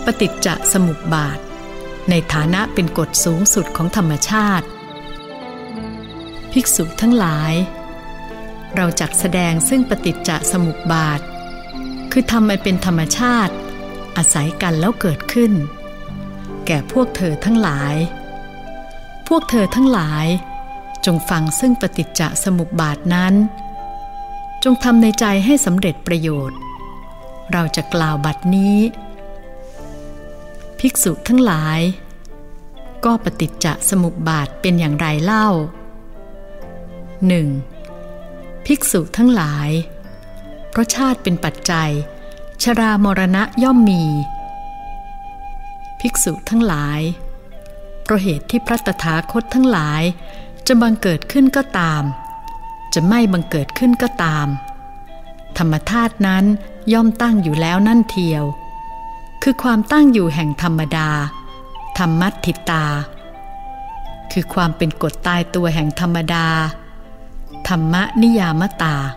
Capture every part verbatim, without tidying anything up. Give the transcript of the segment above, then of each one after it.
ปฏิจจสมุปบาทในฐานะเป็นกฎสูงสุดของธรรมชาติภิกษุทั้งหลายเราจักแสดงซึ่งปฏิจจสมุปบาทคือธรรมอันเป็นธรรมชาติอาศัยกันแล้วเกิดขึ้นแก่พวกเธอทั้งหลายพวกเธอทั้งหลายจงฟังซึ่งปฏิจจสมุปบาทนั้นจงทำในใจให้สำเร็จประโยชน์เราจะกล่าวบัดนี้ภิกษุทั้งหลายก็ปฏิจจสมุปบาทเป็นอย่างไรเล่า หนึ่ง. ภิกษุทั้งหลายเพราะชาติเป็นปัจจัยชรามรณะย่อมมีภิกษุทั้งหลายเพราะเหตุที่พระตถาคตทั้งหลายจะบังเกิดขึ้นก็ตามจะไม่บังเกิดขึ้นก็ตามธรรมธาตุนั้นย่อมตั้งอยู่แล้วนั่นเทียวคือความตั้งอยู่แห่งธรรมดาธรรมัตถิตาคือความเป็นกฎตายตัวแห่งธรรมดาธรรมนิยามตา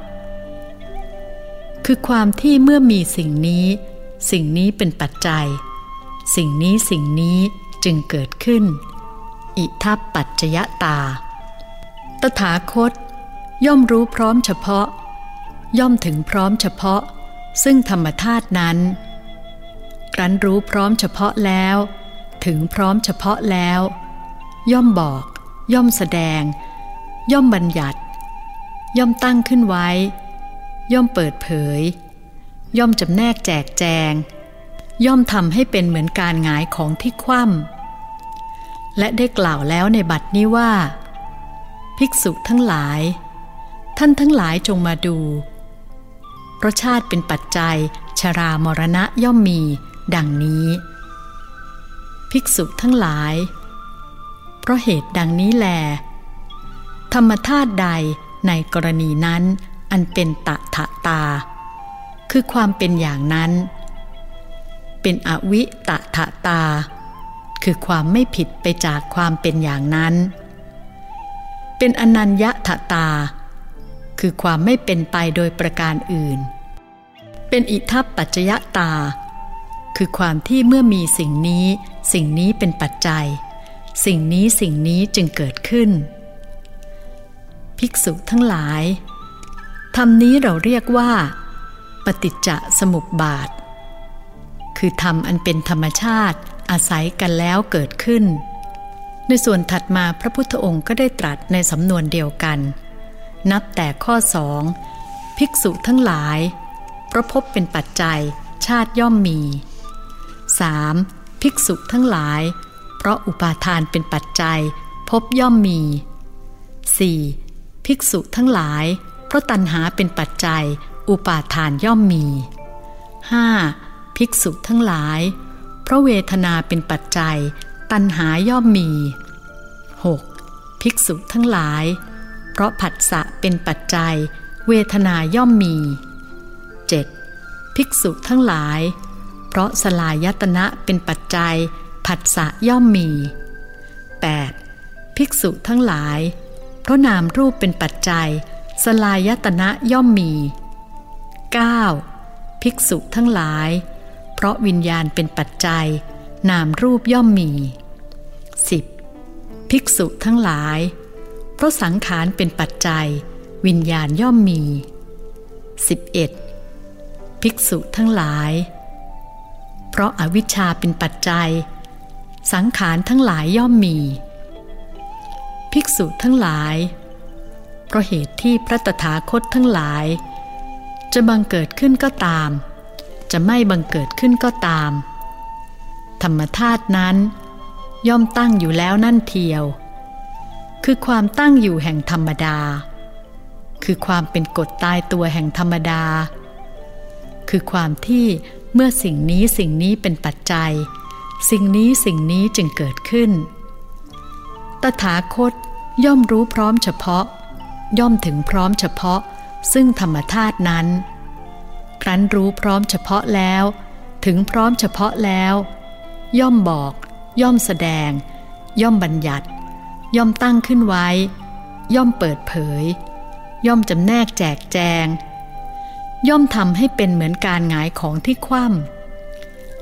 คือความที่เมื่อมีสิ่งนี้สิ่งนี้เป็นปัจจัยสิ่งนี้สิ่งนี้จึงเกิดขึ้นอิทัปปัจจยตาตถาคตย่อมรู้พร้อมเฉพาะย่อมถึงพร้อมเฉพาะซึ่งธรรมธาตุนั้นครั้นรู้พร้อมเฉพาะแล้วถึงพร้อมเฉพาะแล้วย่อมบอกย่อมแสดงย่อมบัญญัติย่อมตั้งขึ้นไว้ย่อมเปิดเผยย่อมจำแนกแจกแจงย่อมทำให้เป็นเหมือนการหงายของที่คว่ำและได้กล่าวแล้วในบัดนี้ว่าภิกษุทั้งหลายท่านทั้งหลายจงมาดูเพราะชาติเป็นปัจจัยชรามรณะย่อมมีดังนี้ภิกษุทั้งหลายเพราะเหตุดังนี้แลธรรมธาตุใดในกรณีนั้นอันเป็นตถะตาคือความเป็นอย่างนั้นเป็นอวิตถะตาคือความไม่ผิดไปจากความเป็นอย่างนั้นเป็นอนัญญถตาคือความไม่เป็นไปโดยประการอื่นเป็นอิทัปปัจจยตาคือความที่เมื่อมีสิ่งนี้สิ่งนี้เป็นปัจจัยสิ่งนี้สิ่งนี้จึงเกิดขึ้นภิกษุทั้งหลายธรรมนี้เราเรียกว่าปฏิจจสมุปบาทคือธรรมอันเป็นธรรมชาติอาศัยกันแล้วเกิดขึ้นในส่วนถัดมาพระพุทธองค์ก็ได้ตรัสในสำนวนเดียวกันนับแต่ข้อสองภิกษุทั้งหลายเพราะภพเป็นปัจจัยชาติย่อมมี สาม. ภิกษุทั้งหลายเพราะอุปาทานเป็นปัจจัยภพย่อมมี สี่. ภิกษุทั้งหลายเพราะตัณหาเป็นปัจจัยอุปาทานย่อมมี ห้า. ภิกษุทั้งหลายเพราะเวทนาเป็นปัจจัยตัณหาย่อมมี หก. ภิกษุทั้งหลายเพราะผัสสะเป็นปัจจัยเวทนาย่อมมี เจ็ด. ภิกษุทั้งหลายเพราะสลายตนะเป็นปัจจัยผัสสะย่อมมี แปด. ภิกษุทั้งหลายเพราะนามรูปเป็นปัจจัยสลายตนะย่อมมี เก้า. ภิกษุทั้งหลายเพราะวิญญาณเป็นปัจจัยนามรูปย่อมมี สิบ. ภิกษุทั้งหลายเพราะสังขารเป็นปัจจัยวิญญาณย่อมมี สิบเอ็ด. ภิกษุทั้งหลายเพราะอวิชชาเป็นปัจจัยสังขารทั้งหลายย่อมมีภิกษุทั้งหลายเพราะเหตุที่พระตถาคตทั้งหลายจะบังเกิดขึ้นก็ตามจะไม่บังเกิดขึ้นก็ตามธรรมธาตุนั้นย่อมตั้งอยู่แล้วนั่นเทียวคือความตั้งอยู่แห่งธรรมดาคือความเป็นกฎตายตัวแห่งธรรมดาคือความที่เมื่อสิ่งนี้สิ่งนี้เป็นปัจจัยสิ่งนี้สิ่งนี้จึงเกิดขึ้นตถาคตย่อมรู้พร้อมเฉพาะย่อมถึงพร้อมเฉพาะซึ่งธรรมธาตุนั้นครั้นรู้พร้อมเฉพาะแล้วถึงพร้อมเฉพาะแล้วย่อมบอกย่อมแสดงย่อมบัญญัติย่อมตั้งขึ้นไว้ย่อมเปิดเผยย่อมจำแนกแจกแจงย่อมทำให้เป็นเหมือนการหงายของที่คว่ำ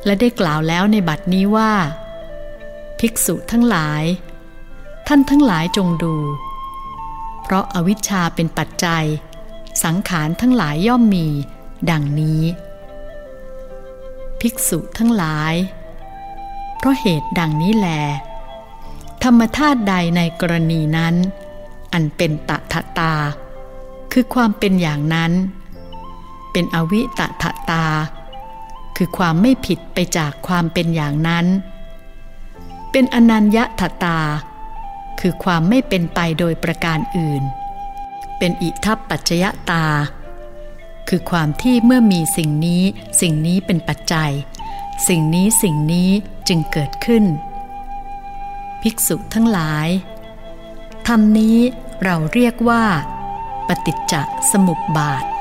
และได้กล่าวแล้วในบัดนี้ว่าภิกษุทั้งหลายท่านทั้งหลายจงดูเพราะอวิชชาเป็นปัจจัยสังขารทั้งหลายย่อมมีดังนี้ภิกษุทั้งหลายเพราะเหตุดังนี้แลธรรมธาตุใดในกรณีนั้นอันเป็นตถตาคือความเป็นอย่างนั้นเป็นอวิตถตาคือความไม่ผิดไปจากความเป็นอย่างนั้นเป็นอนัญญตตาคือความไม่เป็นไปโดยประการอื่นเป็นอิทัปปัจจยตาคือความที่เมื่อมีสิ่งนี้สิ่งนี้เป็นปัจจัยสิ่งนี้สิ่งนี้จึงเกิดขึ้นภิกษุทั้งหลายธรรมนี้เราเรียกว่าปฏิจจสมุปบาท